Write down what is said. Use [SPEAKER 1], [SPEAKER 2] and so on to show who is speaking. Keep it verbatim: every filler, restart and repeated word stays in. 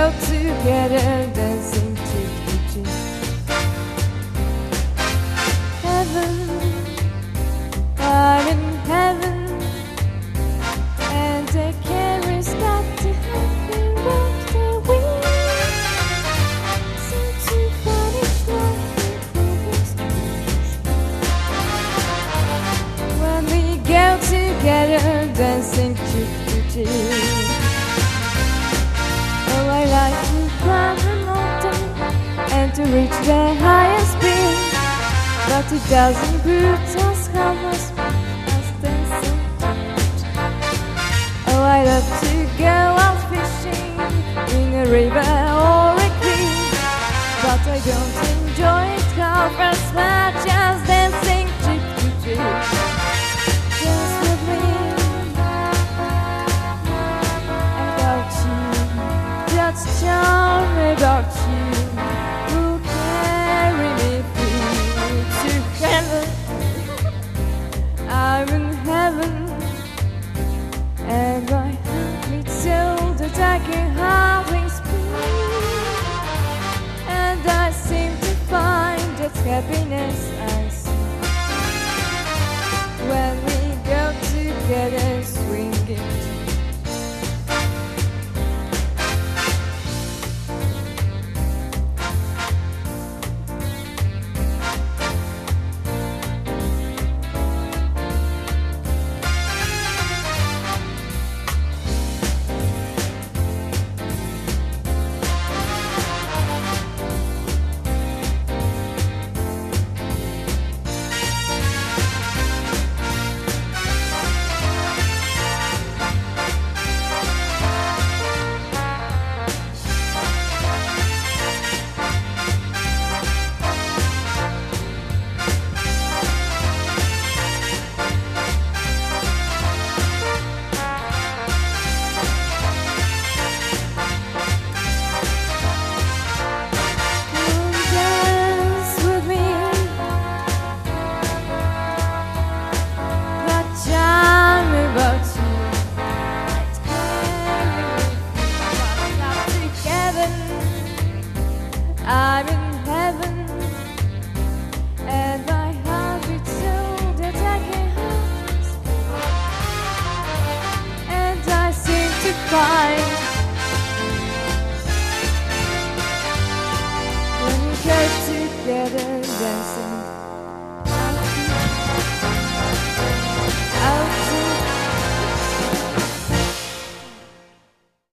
[SPEAKER 1] go together dancing cheek to cheek. Heaven, I'm in heaven, and the carries got to happen with the wind. Seem to vanish like the previous days. When we go together dancing cheek to cheek. Oh, I like to climb a mountain and to reach the highest peak, but it doesn't put us half as much as dancing. Oh, I love to go out fishing in a river or a creek, but I don't enjoy it half as much as dancing cheek to cheek. Dance with me, about you, that's charm about you, will carry me through to heaven. I'm in heaven, and my heart beats so that I can hardly speak, and I seem to find that happiness I see when we go together swinging. I'm in heaven, and my heart beats so that I can hardly speak, and I seem to find